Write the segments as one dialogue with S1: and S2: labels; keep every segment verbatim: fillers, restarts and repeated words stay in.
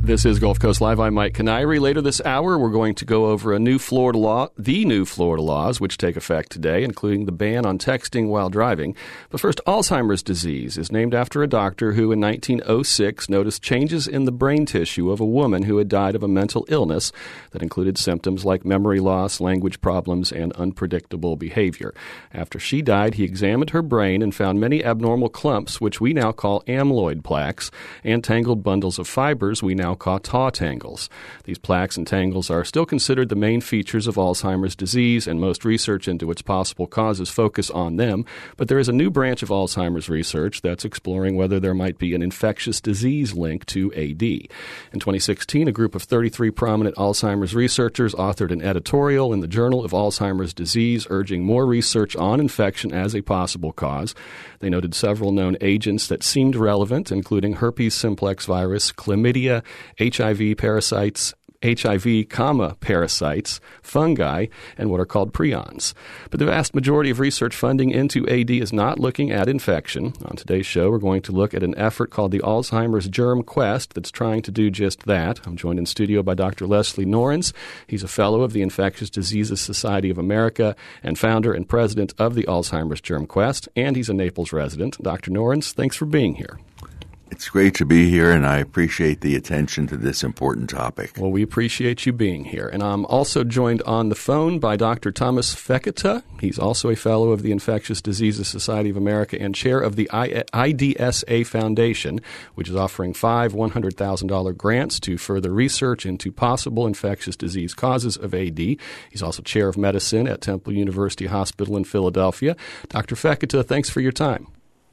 S1: This is Gulf Coast Live. I'm Mike Canary. Later this hour, we're going to go over a new Florida law, the new Florida laws, which take effect today, including the ban on texting while driving. But first, Alzheimer's disease is named after a doctor who in nineteen oh six noticed changes in the brain tissue of a woman who had died of a mental illness that included symptoms like memory loss, language problems, and unpredictable behavior. After she died, he examined her brain and found many abnormal clumps, which we now call amyloid plaques, and tangled bundles of fibers we now call tau tangles. These plaques and tangles are still considered the main features of Alzheimer's disease, and most research into its possible causes focus on them. But there is a new branch of Alzheimer's research that's exploring whether there might be an infectious disease link to A D. In twenty sixteen, a group of thirty-three prominent Alzheimer's researchers authored an editorial in the Journal of Alzheimer's Disease urging more research on infection as a possible cause. They noted several known agents that seemed relevant, including herpes simplex virus, chlamydia, H I V parasites, H I V, comma, parasites, fungi, and what are called prions. But the vast majority of research funding into A D is not looking at infection. On today's show, we're going to look at an effort called the Alzheimer's Germ Quest that's trying to do just that. I'm joined in studio by Doctor Leslie Norens. He's a fellow of the Infectious Diseases Society of America and founder and president of the Alzheimer's Germ Quest, and he's a Naples resident. Doctor Norens, thanks for being here.
S2: It's great to be here, and I appreciate the attention to this important topic.
S1: Well, we appreciate you being here. And I'm also joined on the phone by Doctor Thomas Fekete. He's also a fellow of the Infectious Diseases Society of America and chair of the I D S A Foundation, which is offering five one hundred thousand dollars grants to further research into possible infectious disease causes of A D. He's also chair of medicine at Temple University Hospital in Philadelphia. Doctor Fekete, thanks for your time.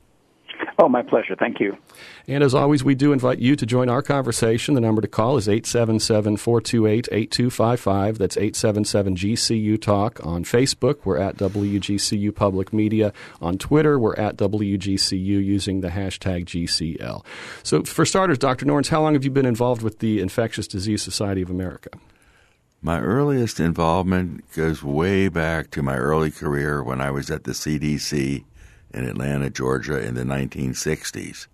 S3: Oh, my pleasure. Thank you.
S1: And as always, we do invite you to join our conversation. The number to call is eight seven seven, four two eight, eight two five five. That's eight seven seven G C U Talk. On Facebook, we're at W G C U Public Media. On Twitter, we're at W G C U using the hashtag G C L. So for starters, Doctor Norens, how long have you been involved with the Infectious Disease Society of America?
S2: My earliest involvement goes way back to my early career when I was at the C D C in Atlanta, Georgia in the nineteen sixties.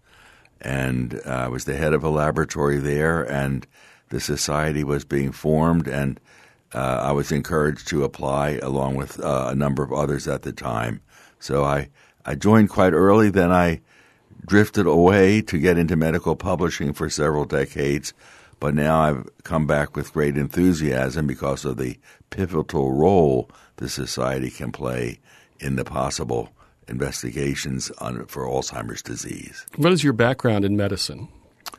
S2: And uh, I was the head of a laboratory there, and the society was being formed, and uh, I was encouraged to apply along with uh, a number of others at the time. So I, I joined quite early. Then I drifted away to get into medical publishing for several decades, but now I've come back with great enthusiasm because of the pivotal role the society can play in the possible investigations on, for Alzheimer's disease.
S1: What is your background in medicine?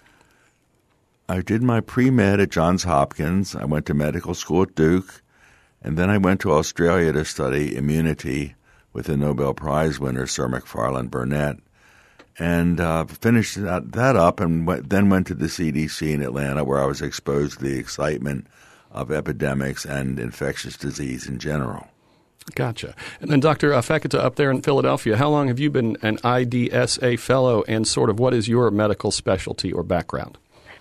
S2: I did my pre-med at Johns Hopkins. I went to medical school at Duke, and then I went to Australia to study immunity with the Nobel Prize winner, Sir Macfarlane Burnet, and uh, finished that, that up and went, then went to the C D C in Atlanta, where I was exposed to the excitement of epidemics and infectious disease in general.
S1: Gotcha. And then Doctor Fekete up there in Philadelphia, how long have you been an I D S A fellow, and sort of what is your medical specialty or background?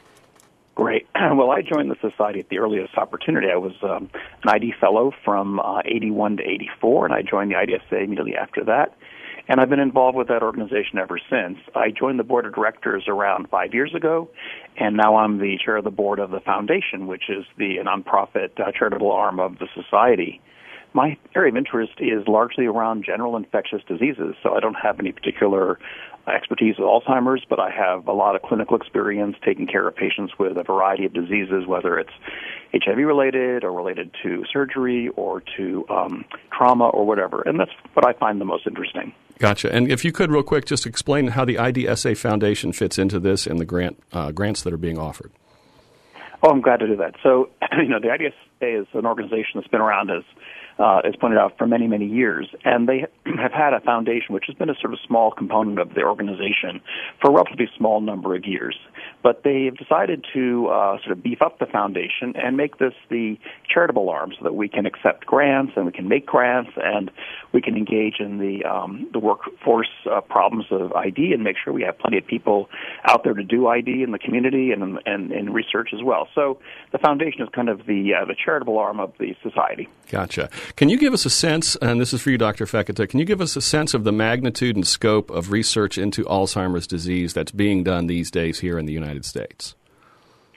S3: Great. Well, I joined the society at the earliest opportunity. I was um, an I D fellow from uh, eighty-one to eighty-four, and I joined the I D S A immediately after that. And I've been involved with that organization ever since. I joined the board of directors around five years ago, and now I'm the chair of the board of the foundation, which is the nonprofit uh, charitable arm of the society. My area of interest is largely around general infectious diseases, so I don't have any particular expertise with Alzheimer's, but I have a lot of clinical experience taking care of patients with a variety of diseases, whether it's H I V-related or related to surgery or to um, trauma or whatever, and that's what I find the most interesting.
S1: Gotcha. And if you could real quick just explain how the I D S A Foundation fits into this and the grant uh, grants that are being offered.
S3: Oh, I'm glad to do that. So, you know, the I D S A is an organization that's been around as Uh, as pointed out, for many, many years. And they have had a foundation, which has been a sort of small component of the organization for a relatively small number of years. But they have decided to uh, sort of beef up the foundation and make this the charitable arm so that we can accept grants and we can make grants and we can engage in the um, the workforce uh, problems of I D and make sure we have plenty of people out there to do I D in the community and and in research as well. So the foundation is kind of the uh, the charitable arm of the society.
S1: Gotcha. Can you give us a sense, and this is for you, Doctor Fekete, can you give us a sense of the magnitude and scope of research into Alzheimer's disease that's being done these days here in the United States?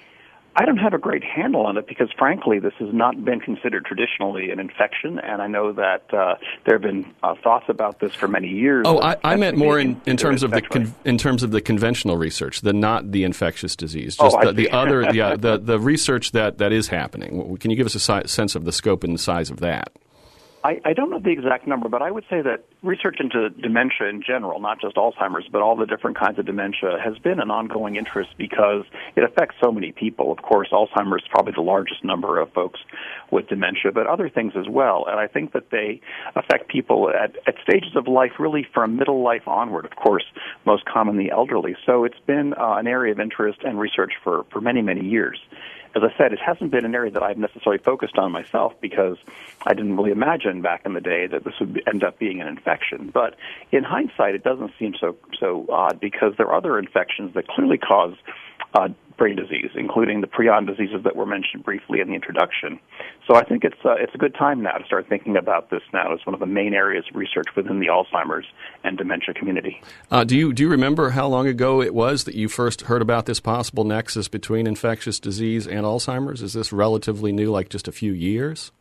S3: I don't have a great handle on it because, frankly, this has not been considered traditionally an infection, and I know that uh, there have been uh, thoughts about this for many years.
S1: Oh, I, I meant more in, in terms of the
S3: con-
S1: in terms of the conventional research, the not the infectious disease, just
S3: oh,
S1: the, the other, yeah, the the research that, that is happening. Can you give us a si- sense of the scope and the size of that?
S3: I, I don't know the exact number, but I would say that research into dementia in general, not just Alzheimer's, but all the different kinds of dementia, has been an ongoing interest because it affects so many people. Of course, Alzheimer's is probably the largest number of folks with dementia, but other things as well. And I think that they affect people at, at stages of life, really from middle life onward, of course, most commonly elderly. So it's been uh, an area of interest and research for, for many, many years. As I said, it hasn't been an area that I've necessarily focused on myself because I didn't really imagine back in the day that this would end up being an infection. But in hindsight, it doesn't seem so so odd because there are other infections that clearly cause uh, brain disease, including the prion diseases that were mentioned briefly in the introduction. So I think it's uh, it's a good time now to start thinking about this now as one of the main areas of research within the Alzheimer's and dementia community.
S1: Uh, do you do you remember how long ago it was that you first heard about this possible nexus between infectious disease and Alzheimer's? Is this relatively new, like just a few years?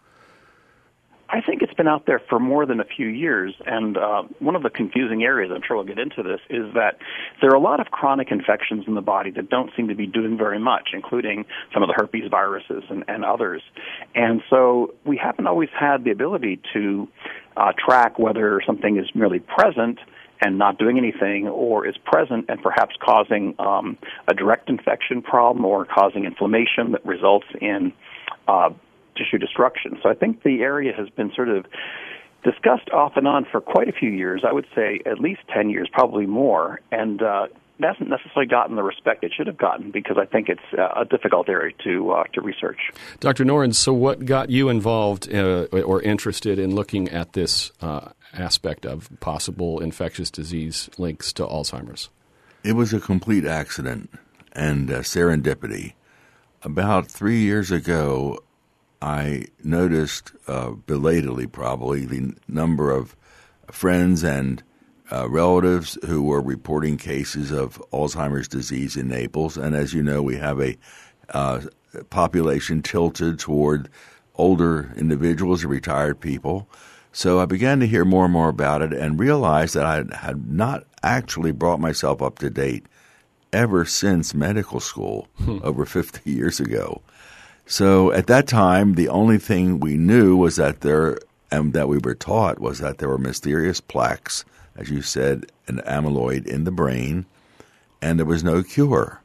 S3: I think it's been out there for more than a few years, and uh, one of the confusing areas, I'm sure we'll get into this, is that there are a lot of chronic infections in the body that don't seem to be doing very much, including some of the herpes viruses and, and others. And so we haven't always had the ability to uh, track whether something is merely present and not doing anything, or is present and perhaps causing um, a direct infection problem or causing inflammation that results in uh, tissue destruction. So I think the area has been sort of discussed off and on for quite a few years. I would say at least ten years, probably more, and uh, hasn't necessarily gotten the respect it should have gotten because I think it's uh, a difficult area to uh, to research.
S1: Doctor Noren, so what got you involved uh, or interested in looking at this uh, aspect of possible infectious disease links to Alzheimer's?
S2: It was a complete accident and uh, serendipity. About three years ago, I noticed, uh, belatedly probably, the number of friends and uh, relatives who were reporting cases of Alzheimer's disease in Naples. And as you know, we have a uh, population tilted toward older individuals and retired people. So I began to hear more and more about it and realized that I had not actually brought myself up to date ever since medical school hmm. over fifty years ago. So at that time, the only thing we knew was that there, and that we were taught, was that there were mysterious plaques, as you said, an amyloid in the brain, and there was no cure.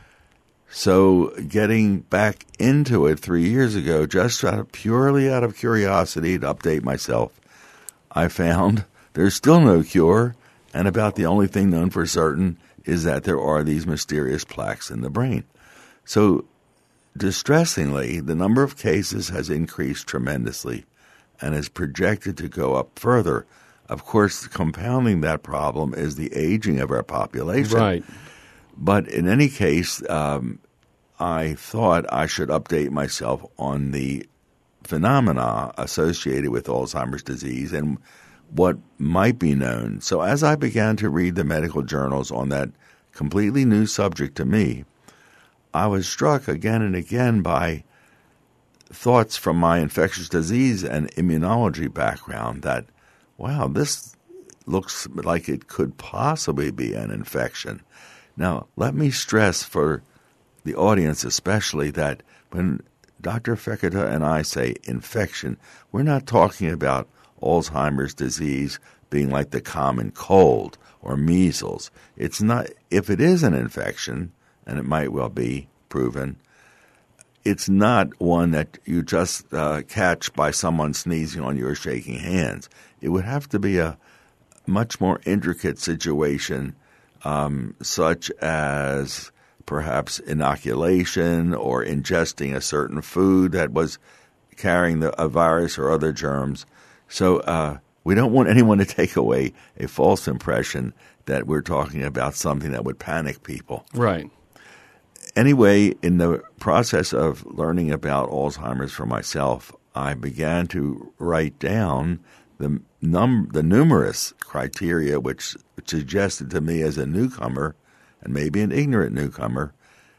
S2: So getting back into it three years ago, just out of, purely out of curiosity to update myself, I found there's still no cure, and about the only thing known for certain is that there are these mysterious plaques in the brain. So distressingly, the number of cases has increased tremendously and is projected to go up further. Of course, compounding that problem is the aging of our population.
S1: Right.
S2: But in any case, um, I thought I should update myself on the phenomena associated with Alzheimer's disease and what might be known. So as I began to read the medical journals on that completely new subject to me, I was struck again and again by thoughts from my infectious disease and immunology background that, wow, this looks like it could possibly be an infection. Now, let me stress for the audience especially that when Doctor Fekete and I say infection, we're not talking about Alzheimer's disease being like the common cold or measles. It's not. If it is an infection, and it might well be proven, it's not one that you just uh, catch by someone sneezing on you or shaking hands. It would have to be a much more intricate situation, um, such as perhaps inoculation or ingesting a certain food that was carrying the, a virus or other germs. So uh, we don't want anyone to take away a false impression that we're talking about something that would panic people.
S1: Right.
S2: Anyway, in the process of learning about Alzheimer's for myself, I began to write down the num the numerous criteria which, which suggested to me as a newcomer, and maybe an ignorant newcomer,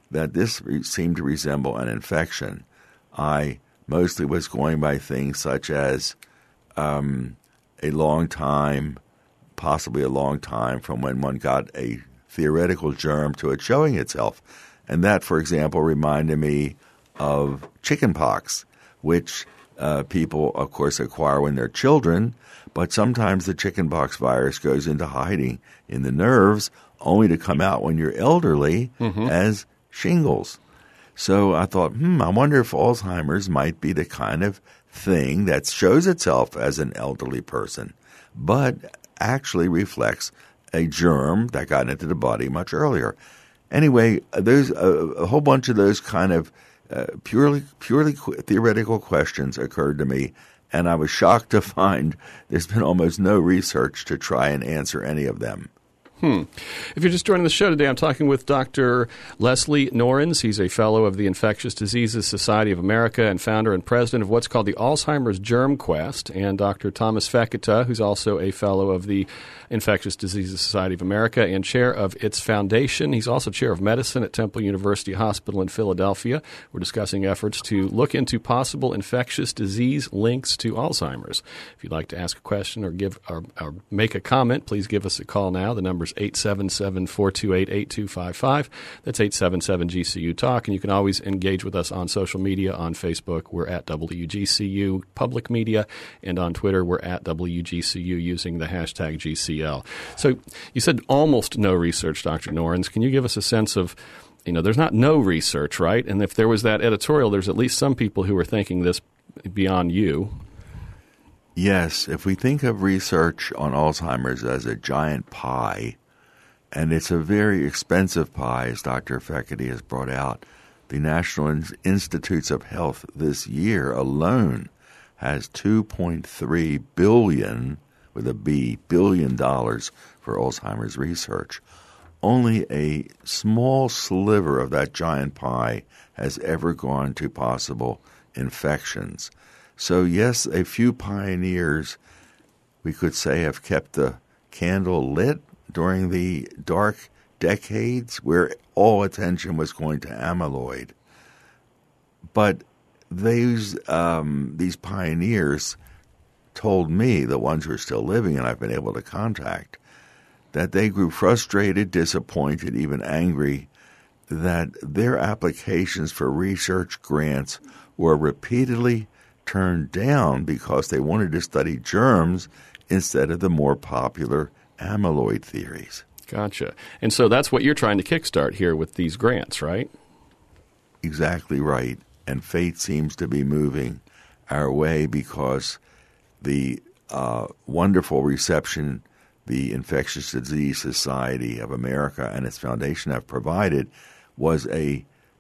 S2: that this re- seemed to resemble an infection. I mostly was going by things such as um, a long time, possibly a long time from when one got a theoretical germ to it showing itself. And that, for example, reminded me of chickenpox, which uh, people, of course, acquire when they're children, but sometimes the chickenpox virus goes into hiding in the nerves only to come out when you're elderly mm-hmm. as shingles. So I thought, hmm, I wonder if Alzheimer's might be the kind of thing that shows itself as an elderly person, but actually reflects a germ that got into the body much earlier. Anyway, there's a, a whole bunch of those kind of uh, purely purely qu- theoretical questions occurred to me, and I was shocked to find there's been almost no research to try and answer any of them.
S1: Hmm. If you're just joining the show today, I'm talking with Doctor Leslie Norenz. He's a fellow of the Infectious Diseases Society of America and founder and president of what's called the Alzheimer's Germ Quest, and Doctor Thomas Fekete, who's also a fellow of the Infectious Diseases Society of America and chair of its foundation. He's also chair of medicine at Temple University Hospital in Philadelphia. We're discussing efforts to look into possible infectious disease links to Alzheimer's. If you'd like to ask a question or give or, or make a comment, please give us a call now. The number eight seven seven, four two eight, eight two five five. That's eight seven seven G C U Talk. And you can always engage with us on social media. On Facebook, we're at W G C U Public Media. And on Twitter, we're at W G C U using the hashtag G C L. So you said almost no research, Doctor Norenz. Can you give us a sense of, you know, there's not no research, right? And if there was that editorial, there's at least some people who are thinking this beyond you.
S2: Yes, if we think of research on Alzheimer's as a giant pie, and it's a very expensive pie, as Doctor Fekete has brought out, the National Institutes of Health this year alone has two point three billion, with a B, billion dollars for Alzheimer's research. Only a small sliver of that giant pie has ever gone to possible infections. So, yes, a few pioneers, we could say, have kept the candle lit during the dark decades where all attention was going to amyloid. But these, um, these pioneers told me, the ones who are still living and I've been able to contact, that they grew frustrated, disappointed, even angry that their applications for research grants were repeatedly turned down because they wanted to study germs instead of the more popular amyloid theories.
S1: Gotcha. And so that's what you're trying to kickstart here with these grants, right?
S2: Exactly right. And fate seems to be moving our way because the uh, wonderful reception the Infectious Disease Society of America and its foundation have provided was a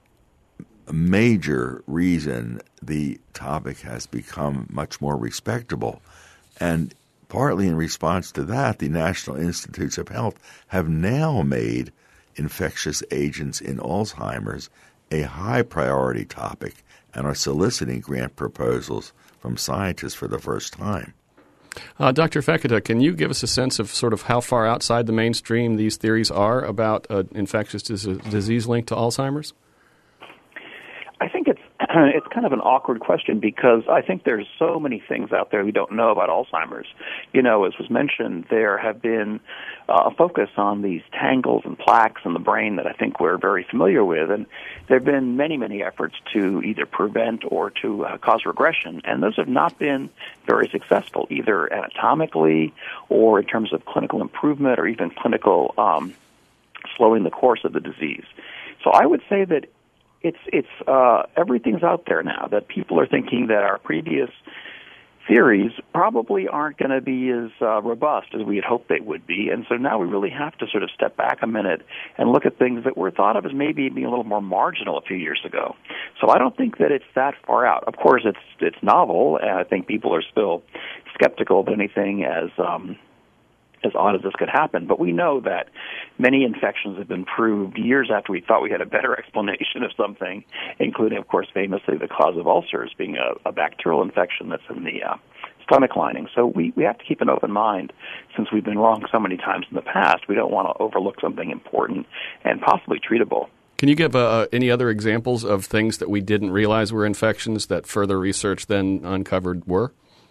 S2: major reason the topic has become much more respectable. And partly in response to that, the National Institutes of Health have now made infectious agents in Alzheimer's a high priority topic and are soliciting grant proposals from scientists for the first time.
S1: Uh, Doctor Fekete, can you give us a sense of sort of how far outside the mainstream these theories are about uh, infectious dis- disease linked to Alzheimer's?
S3: I think it's it's kind of an awkward question because I think there's so many things out there we don't know about Alzheimer's. You know, as was mentioned, there have been uh, a focus on these tangles and plaques in the brain that I think we're very familiar with, and there have been many, many efforts to either prevent or to uh, cause regression, and those have not been very successful, either anatomically or in terms of clinical improvement or even clinical um, slowing the course of the disease. So I would say that It's it's uh, everything's out there now, that people are thinking that our previous theories probably aren't going to be as uh, robust as we had hoped they would be. And so now we really have to sort of step back a minute and look at things that were thought of as maybe being a little more marginal a few years ago. So I don't think that it's that far out. Of course, it's it's novel, and I think people are still skeptical of anything as um, as odd as this could happen. But we know that many infections have been proved years after we thought we had a better explanation of something, including, of course, famously the cause of ulcers being a, a bacterial infection that's in the uh, stomach lining. So we, we have to keep an open mind. Since we've been wrong so many times in the past, we don't want to overlook something important and possibly treatable.
S1: Can you give uh, any other examples of things that we didn't realize were infections that further research then uncovered were?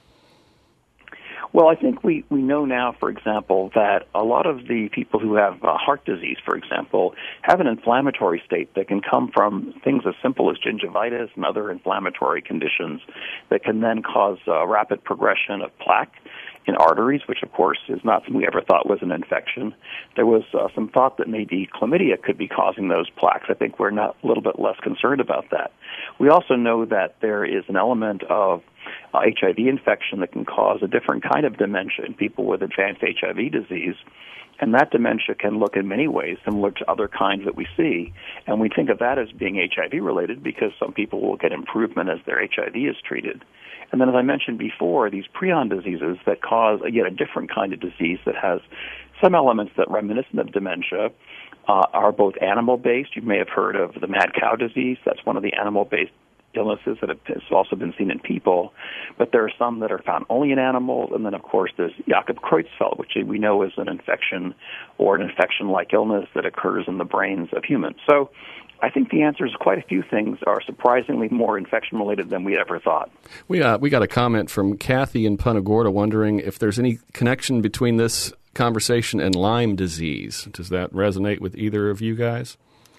S3: Well, I think we, we know now, for example, that a lot of the people who have uh, heart disease, for example, have an inflammatory state that can come from things as simple as gingivitis and other inflammatory conditions that can then cause uh, rapid progression of plaque in arteries, which, of course, is not something we ever thought was an infection. There was uh, some thought that maybe chlamydia could be causing those plaques. I think we're not a little bit less concerned about that. We also know that there is an element of uh, H I V infection that can cause a different kind of dementia in people with advanced H I V disease. And that dementia can look in many ways similar to other kinds that we see. And we think of that as being H I V-related because some people will get improvement as their H I V is treated. And then, as I mentioned before, these prion diseases that cause, again, a different kind of disease that has some elements that reminiscent of dementia uh, are both animal-based. You may have heard of the mad cow disease. That's one of the animal-based illnesses that has also been seen in people, but there are some that are found only in animals, and then, of course, there's Jakob-Creutzfeldt, which we know is an infection or an infection-like illness that occurs in the brains of humans. So I think the answer is quite a few things are surprisingly more infection-related than we ever thought.
S1: We uh, we got a comment from Kathy in Punta Gorda wondering if there's any connection between this conversation and Lyme disease. Does that resonate with either of you guys?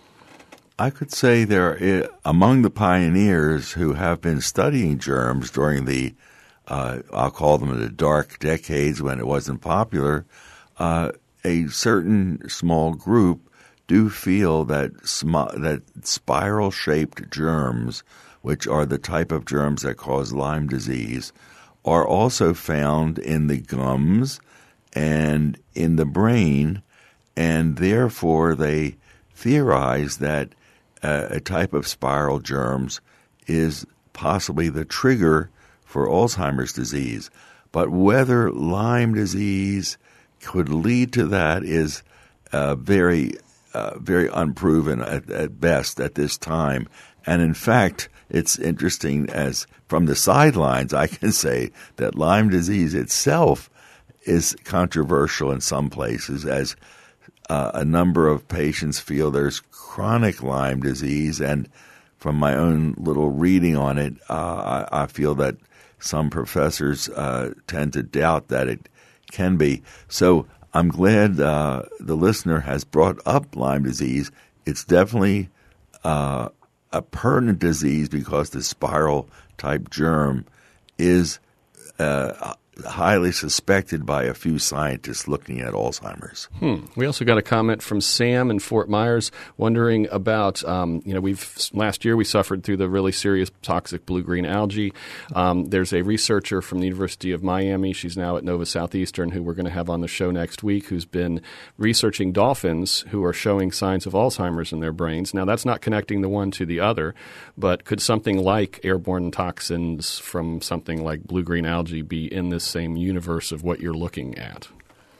S2: I could say there, among the pioneers who have been studying germs during the, uh, I'll call them the dark decades when it wasn't popular, uh, a certain small group do feel that sm- that spiral-shaped germs, which are the type of germs that cause Lyme disease, are also found in the gums and in the brain, and therefore they theorize that uh, a type of spiral germs is possibly the trigger for Alzheimer's disease. But whether Lyme disease could lead to that is uh, very Uh, very unproven at, at best at this time. And in fact, it's interesting as from the sidelines, I can say that Lyme disease itself is controversial in some places, as uh, a number of patients feel there's chronic Lyme disease. And from my own little reading on it, uh, I, I feel that some professors uh, tend to doubt that it can be. So I'm glad uh, the listener has brought up Lyme disease. It's definitely uh, a pertinent disease because the spiral-type germ is uh, highly suspected by a few scientists looking at Alzheimer's.
S1: Hmm. We also got a comment from Sam in Fort Myers wondering about, um, you know, we've last year we suffered through the really serious toxic blue-green algae. Um, there's a researcher from the University of Miami, she's now at Nova Southeastern, who we're going to have on the show next week, who's been researching dolphins who are showing signs of Alzheimer's in their brains. Now, that's not connecting the one to the other, but could something like airborne toxins from something like blue-green algae be in this same universe of what you're looking at?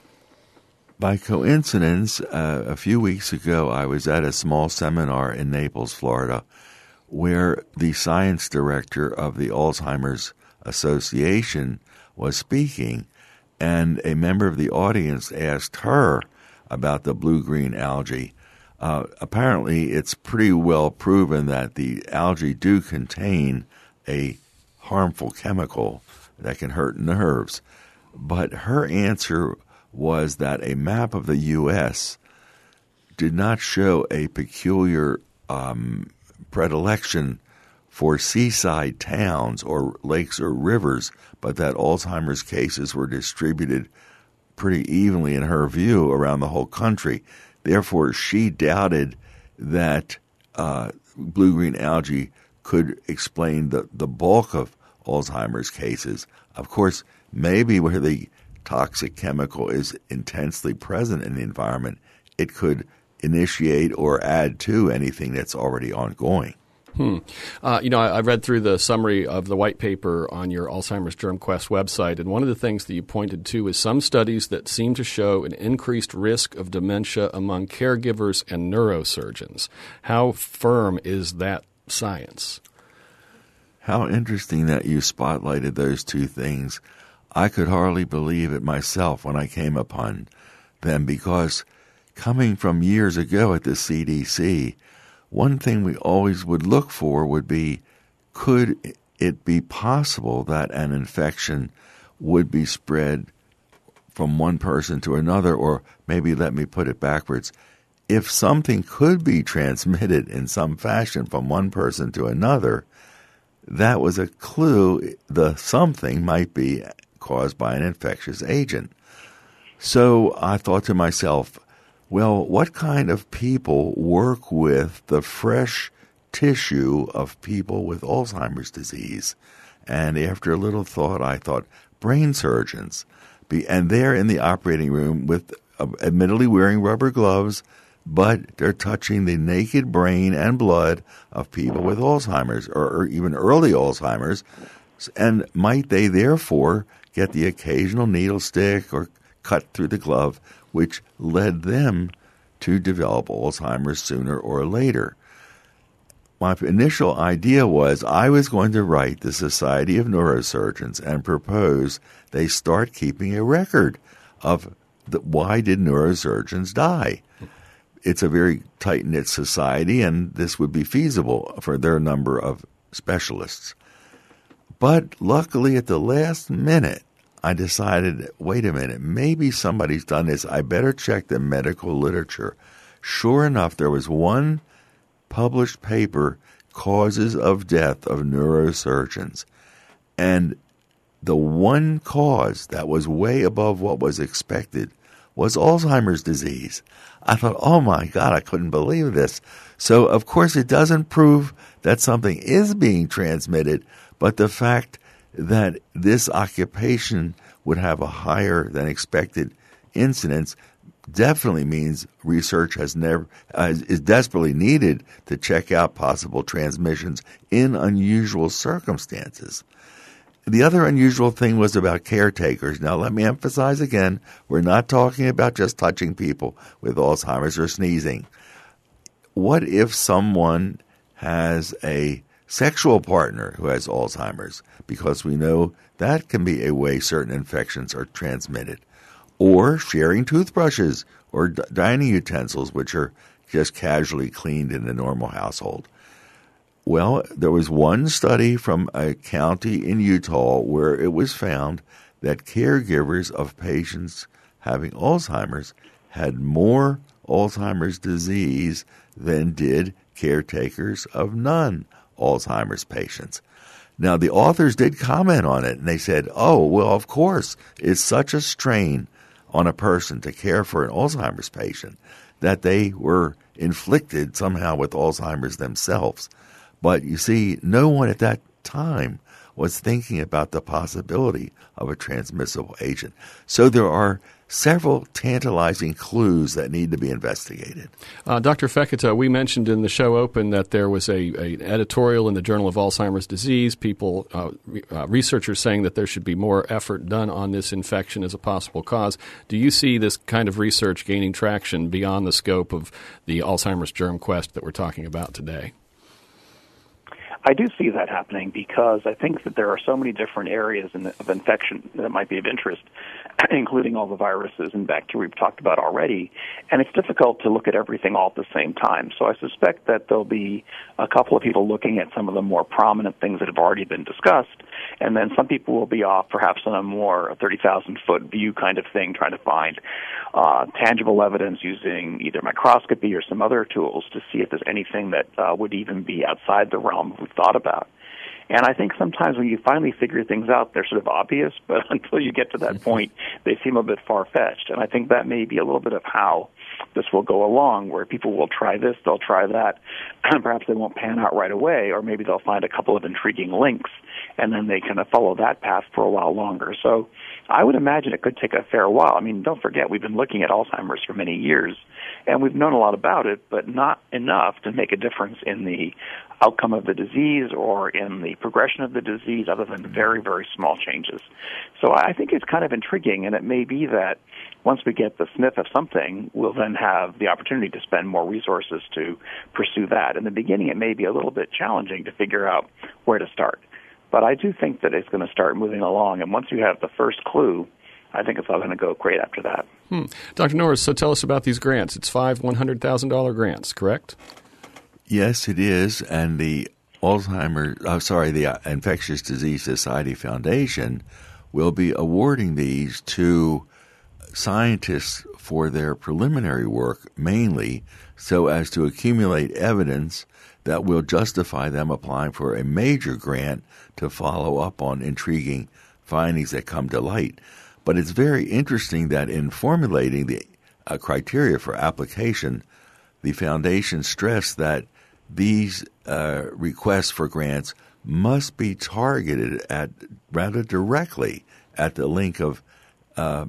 S2: By coincidence, uh, a few weeks ago, I was at a small seminar in Naples, Florida, where the science director of the Alzheimer's Association was speaking, and a member of the audience asked her about the blue-green algae. Uh, apparently, it's pretty well proven that the algae do contain a harmful chemical that can hurt nerves. But her answer was that a map of the U S did not show a peculiar um, predilection for seaside towns or lakes or rivers, but that Alzheimer's cases were distributed pretty evenly, in her view, around the whole country. Therefore, she doubted that uh, blue-green algae could explain the, the bulk of Alzheimer's cases. Of course, maybe where the toxic chemical is intensely present in the environment, it could initiate or add to anything that's already ongoing.
S1: Hmm. Uh, you know, I, I read through the summary of the white paper on your Alzheimer's GermQuest website, and one of the things that you pointed to is some studies that seem to show an increased risk of dementia among caregivers and neurosurgeons. How firm is that science?
S2: How interesting that you spotlighted those two things. I could hardly believe it myself when I came upon them, because coming from years ago at the C D C, one thing we always would look for would be, could it be possible that an infection would be spread from one person to another? Or maybe let me put it backwards. If something could be transmitted in some fashion from one person to another, that was a clue the something might be caused by an infectious agent. So I thought to myself, well, what kind of people work with the fresh tissue of people with Alzheimer's disease? And after a little thought, I thought brain surgeons. Be, and they're in the operating room with, uh, admittedly wearing rubber gloves, but they're touching the naked brain and blood of people with Alzheimer's or, or even early Alzheimer's. And might they therefore get the occasional needle stick or cut through the glove, which led them to develop Alzheimer's sooner or later? My initial idea was I was going to write the Society of Neurosurgeons and propose they start keeping a record of the, why did neurosurgeons die. It's a very tight-knit society, and this would be feasible for their number of specialists. But luckily, at the last minute, I decided, wait a minute, maybe somebody's done this. I better check the medical literature. Sure enough, there was one published paper, Causes of Death of Neurosurgeons. And the one cause that was way above what was expected was Alzheimer's disease. I thought, oh my God, I couldn't believe this. So, of course, it doesn't prove that something is being transmitted, but the fact that this occupation would have a higher than expected incidence definitely means research has never uh, is desperately needed to check out possible transmissions in unusual circumstances. The other unusual thing was about caretakers. Now, let me emphasize again, we're not talking about just touching people with Alzheimer's or sneezing. What if someone has a sexual partner who has Alzheimer's? Because we know that can be a way certain infections are transmitted. Or sharing toothbrushes or dining utensils, which are just casually cleaned in the normal household. Well, there was one study from a county in Utah where it was found that caregivers of patients having Alzheimer's had more Alzheimer's disease than did caretakers of non-Alzheimer's patients. Now, the authors did comment on it, and they said, oh, well, of course, it's such a strain on a person to care for an Alzheimer's patient that they were inflicted somehow with Alzheimer's themselves. But you see, no one at that time was thinking about the possibility of a transmissible agent. So there are several tantalizing clues that need to be investigated.
S1: Uh, Doctor Fekete, we mentioned in the show open that there was a, a editorial in the Journal of Alzheimer's Disease, people, uh, re- uh, researchers saying that there should be more effort done on this infection as a possible cause. Do you see this kind of research gaining traction beyond the scope of the Alzheimer's germ quest that we're talking about today?
S3: I do see that happening because I think that there are so many different areas in the, of infection that might be of interest, including all the viruses and bacteria we've talked about already, and it's difficult to look at everything all at the same time. So I suspect that there'll be a couple of people looking at some of the more prominent things that have already been discussed, and then some people will be off perhaps on a more thirty thousand foot view kind of thing, trying to find uh, tangible evidence using either microscopy or some other tools to see if there's anything that uh, would even be outside the realm we've thought about. And I think sometimes when you finally figure things out, they're sort of obvious, but until you get to that point, they seem a bit far-fetched. And I think that may be a little bit of how this will go along, where people will try this, they'll try that, and perhaps they won't pan out right away, or maybe they'll find a couple of intriguing links, and then they kind of follow that path for a while longer. So I would imagine it could take a fair while. I mean, don't forget, we've been looking at Alzheimer's for many years, and we've known a lot about it, but not enough to make a difference in the outcome of the disease or in the progression of the disease other than very, very small changes. So I think it's kind of intriguing, and it may be that once we get the sniff of something, we'll then have the opportunity to spend more resources to pursue that. In the beginning, it may be a little bit challenging to figure out where to start. But I do think that it's going to start moving along, and once you have the first clue, I think it's all going to go great after that.
S1: Hmm. Doctor Norris, so tell us about these grants. It's five one hundred thousand dollars grants, correct?
S2: Yes, it is, and the Alzheimer's, oh, sorry, the Infectious Disease Society Foundation will be awarding these to scientists for their preliminary work, mainly so as to accumulate evidence that will justify them applying for a major grant to follow up on intriguing findings that come to light. But it's very interesting that in formulating the uh, criteria for application, the foundation stressed that these uh, requests for grants must be targeted at rather directly at the link of uh,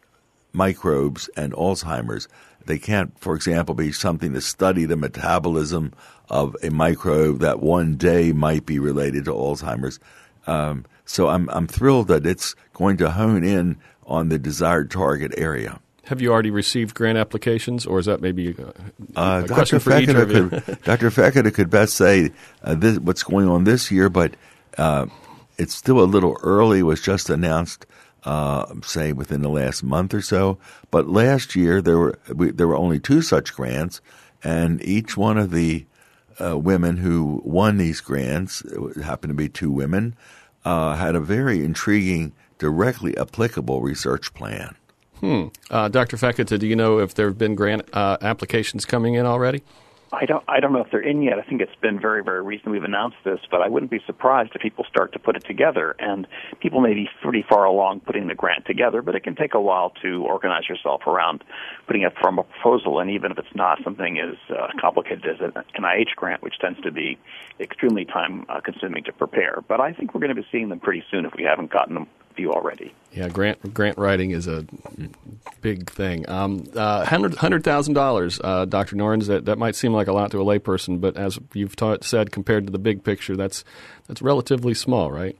S2: microbes and Alzheimer's. They can't, for example, be something to study the metabolism of a microbe that one day might be related to Alzheimer's. Um, so I'm I'm thrilled that it's going to hone in on the desired target area.
S1: Have you already received grant applications, or is that maybe a, a
S2: uh,
S1: question for each of you?
S2: Could, Doctor Fekete could best say uh, this, what's going on this year, but uh, it's still a little early. It was just announced, uh, say, within the last month or so. But last year there were we, there were only two such grants, and each one of the uh, women who won these grants, it happened to be two women, uh, had a very intriguing, directly applicable research plan.
S1: Hmm. Uh, Doctor Fekete, do you know if there have been grant uh, applications coming in already?
S3: I don't. I don't know if they're in yet. I think it's been very, very recent we've announced this, but I wouldn't be surprised if people start to put it together. And people may be pretty far along putting the grant together, but it can take a while to organize yourself around putting a formal proposal. And even if it's not something as uh, complicated as an N I H grant, which tends to be extremely time-consuming to prepare. But I think we're going to be seeing them pretty soon if we haven't gotten them you already.
S1: Yeah, grant grant writing is a big thing. Um, uh, one hundred thousand dollars, uh, Doctor Noorens, that, that might seem like a lot to a layperson, but as you've taught, said, compared to the big picture, that's that's relatively small, right?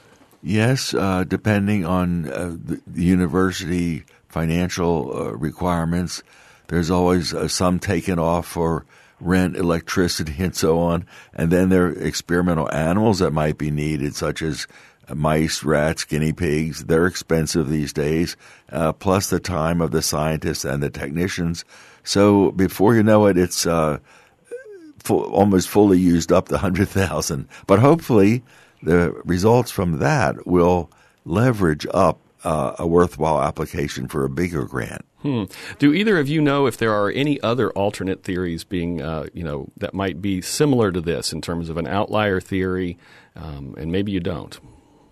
S2: Yes, uh, depending on uh, the, the university financial uh, requirements, there's always uh, some taken off for rent, electricity, and so on. And then there are experimental animals that might be needed, such as mice, rats, guinea pigs. They're expensive these days, uh, plus the time of the scientists and the technicians. So before you know it, it's uh, full, almost fully used up the one hundred thousand dollars. But hopefully the results from that will leverage up uh, a worthwhile application for a bigger grant.
S1: Hmm. Do either of you know if there are any other alternate theories being, uh, you know, that might be similar to this in terms of an outlier theory, um, and maybe you don't?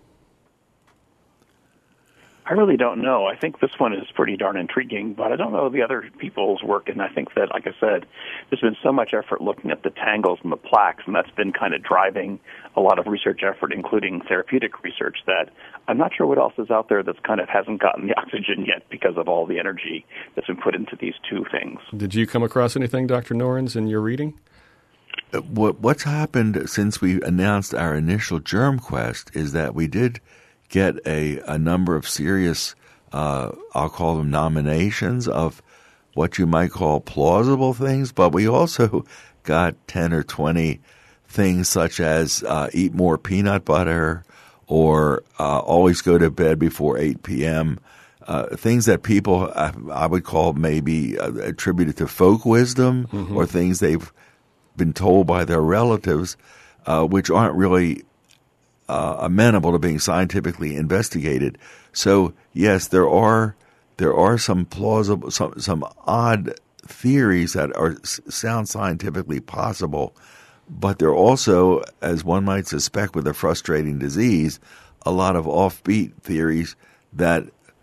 S3: I really don't know. I think this one is pretty darn intriguing, but I don't know the other people's work. And I think that, like I said, there's been so much effort looking at the tangles and the plaques, and that's been kind of driving a lot of research effort, including therapeutic research, that I'm not sure what else is out there that's kind of hasn't gotten the oxygen yet because of all the energy that's been put into these two things.
S1: Did you come across anything, Doctor Noorens, in your reading?
S2: What, what's happened since we announced our initial germ quest is that we did get a, a number of serious, uh, I'll call them nominations of what you might call plausible things, but we also got ten or twenty things such as uh, eat more peanut butter or uh, always go to bed before eight p.m., uh, things that people, I, I would call maybe uh, attributed to folk wisdom mm-hmm. or things they've been told by their relatives, uh, which aren't really Uh, amenable to being scientifically investigated. So yes, there are there are some plausible, some some odd theories that are sound scientifically possible, but there are also, as one might suspect with a frustrating disease, a lot of offbeat theories that,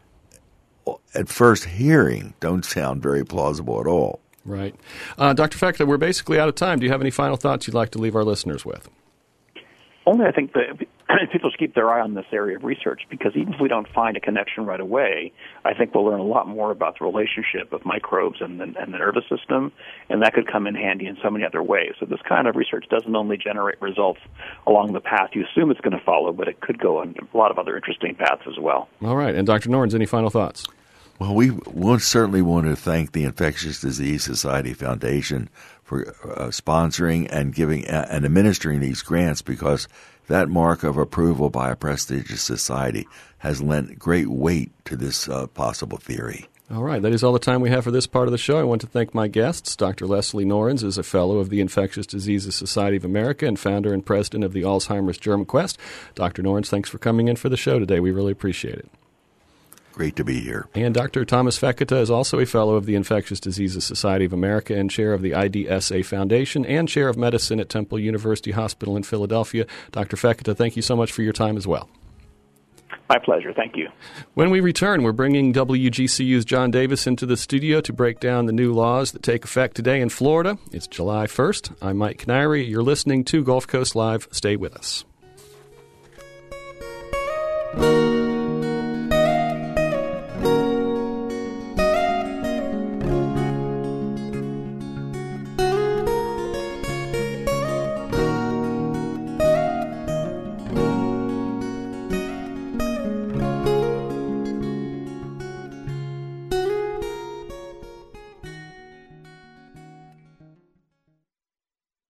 S2: at first hearing, don't sound very plausible at all.
S1: Right, uh, Doctor Fekete, we're basically out of time. Do you have any final thoughts you'd like to leave our listeners with?
S3: Only I think that people should keep their eye on this area of research, because even if we don't find a connection right away, I think we'll learn a lot more about the relationship of microbes and the, and the nervous system, and that could come in handy in so many other ways. So this kind of research doesn't only generate results along the path you assume it's going to follow, but it could go on a lot of other interesting paths as well.
S1: All right. And Doctor Noorens, any final thoughts?
S2: Well, we will certainly want to thank the Infectious Disease Society Foundation for uh, sponsoring and giving uh, and administering these grants, because that mark of approval by a prestigious society has lent great weight to this uh, possible theory.
S1: All right, that is all the time we have for this part of the show. I want to thank my guests. Doctor Leslie Norenz is a fellow of the Infectious Diseases Society of America and founder and president of the Alzheimer's GermQuest. Doctor Norenz, thanks for coming in for the show today. We really appreciate it.
S2: Great to be here.
S1: And Doctor Thomas Fekete is also a fellow of the Infectious Diseases Society of America and chair of the I D S A Foundation and chair of medicine at Temple University Hospital in Philadelphia. Doctor Fekete, thank you so much for your time as well.
S3: My pleasure. Thank you.
S1: When we return, we're bringing W G C U's John Davis into the studio to break down the new laws that take effect today in Florida. It's July first. I'm Mike Canary. You're listening to Gulf Coast Live. Stay with us.